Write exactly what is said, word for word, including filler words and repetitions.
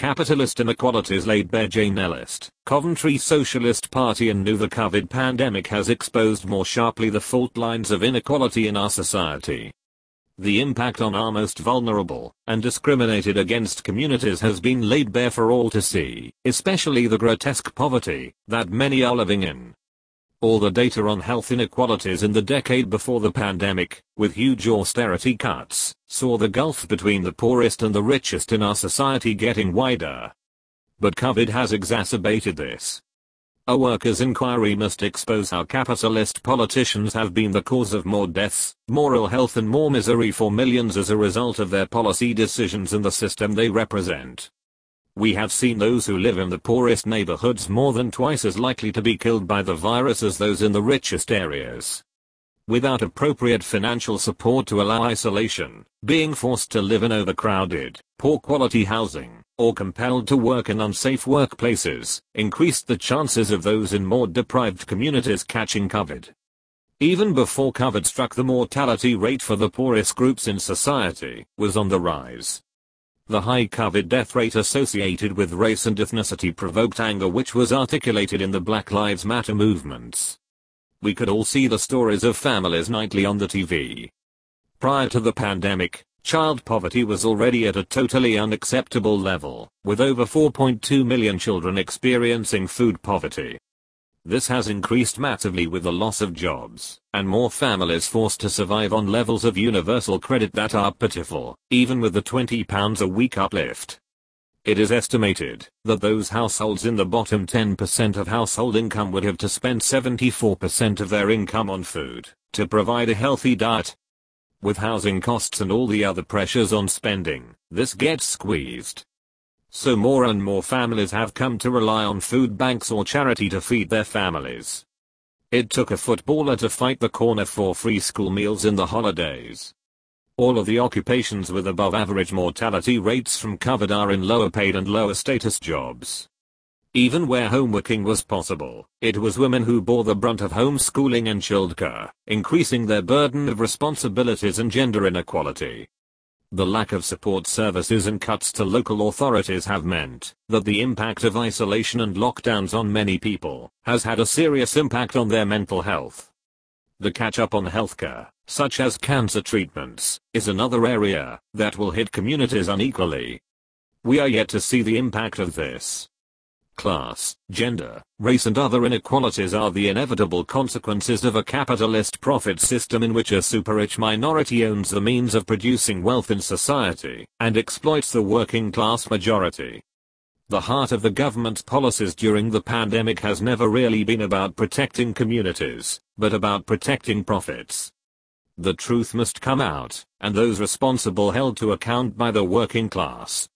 Capitalist Inequalities laid bare. Jane Ellis, Coventry Socialist Party and knew the COVID pandemic has exposed more sharply the fault lines of inequality in our society. The impact on our most vulnerable and discriminated against communities has been laid bare for all to see, especially the grotesque poverty that many are living in. All the data on health inequalities in the decade before the pandemic, with huge austerity cuts, saw the gulf between the poorest and the richest in our society getting wider. But COVID has exacerbated this. A workers' inquiry must expose how capitalist politicians have been the cause of more deaths, more ill health and more misery for millions as a result of their policy decisions and the system they represent. We have seen those who live in the poorest neighborhoods more than twice as likely to be killed by the virus as those in the richest areas. Without appropriate financial support to allow isolation, being forced to live in overcrowded, poor quality housing, or compelled to work in unsafe workplaces, increased the chances of those in more deprived communities catching COVID. Even before COVID struck, the mortality rate for the poorest groups in society was on the rise. The high COVID death rate associated with race and ethnicity provoked anger which was articulated in the Black Lives Matter movements. We could all see the stories of families nightly on the T V. Prior to the pandemic, child poverty was already at a totally unacceptable level, with over four point two million children experiencing food poverty. This has increased massively with the loss of jobs, and more families forced to survive on levels of universal credit that are pitiful, even with the twenty pounds a week uplift. It is estimated that those households in the bottom ten percent of household income would have to spend seventy-four percent of their income on food to provide a healthy diet. With housing costs and all the other pressures on spending, this gets squeezed. So more and more families have come to rely on food banks or charity to feed their families. It took a footballer to fight the corner for free school meals in the holidays. All of the occupations with above average mortality rates from COVID are in lower paid and lower status jobs. Even where homeworking was possible, it was women who bore the brunt of homeschooling and childcare, increasing their burden of responsibilities and gender inequality. The lack of support services and cuts to local authorities have meant that the impact of isolation and lockdowns on many people has had a serious impact on their mental health. The catch-up on healthcare, such as cancer treatments, is another area that will hit communities unequally. We are yet to see the impact of this. Class, gender, race and other inequalities are the inevitable consequences of a capitalist profit system in which a super-rich minority owns the means of producing wealth in society and exploits the working class majority. The heart of the government's policies during the pandemic has never really been about protecting communities, but about protecting profits. The truth must come out, and those responsible held to account by the working class.